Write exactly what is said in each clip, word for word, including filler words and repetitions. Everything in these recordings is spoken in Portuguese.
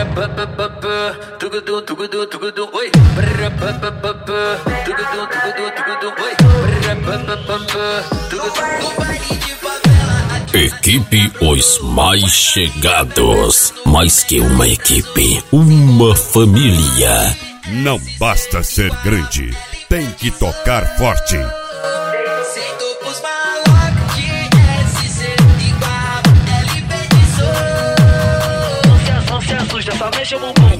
Tugudum, tugudum, tugudum, oi. Tugudum, tugudum, tugudum, oi. Equipe Os Mais Chegados. Mais que uma equipe, uma família. Não basta ser grande, tem que tocar forte. Só mexe o bumbum.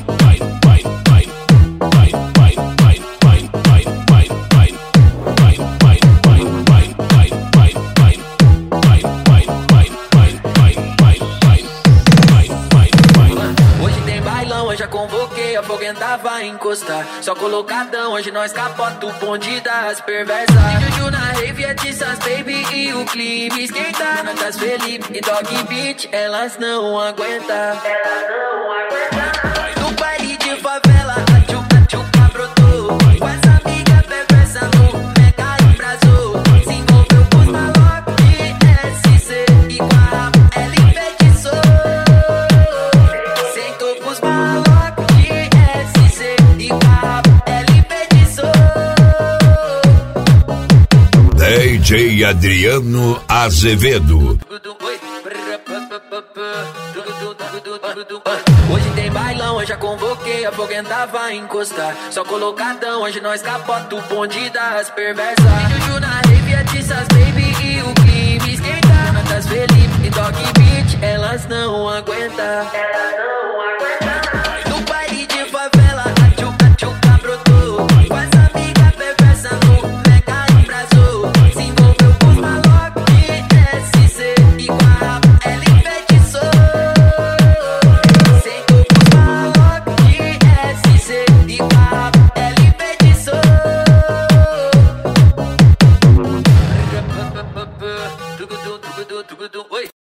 Hoje tem bailão, eu já convoquei, a foguenta vai encostar. Só colocadão, hoje nós capota o bonde das perversas. E Juju na rave é Tissas Baby e o clipe esquenta. Natas Felipe e Dog Beat, elas não aguentam. Elas não aguentam. No baile de favela, a tchuca tchuca brotou. Com essa amiga perversa no mega embrasou. Se envolveu com os malocos de S C e com a ela enfeitiçou. Sentou com os malocos de S C e com a ela enfeitiçou. D J Adriano Azevedo. Hoje tem bailão, eu já convoquei, a foguenta vai encostar. Só colocadão, hoje nós capota o bonde das perversas. E Juju na rave é Tissas Baby e o clipe esquenta. Natas Felipe e Dog Beat, elas não aguentam. Elas não aguentam. No baile de favela, a tchuca tchuca brotou. Com essa amiga perversa no mega embrasou. Se envolveu com os malocos de S C e com a ela enfeitiçou. Sentou com os malocos de S C e com a ela enfeitiçou. Tugudum, tugudum, tugudum, oi.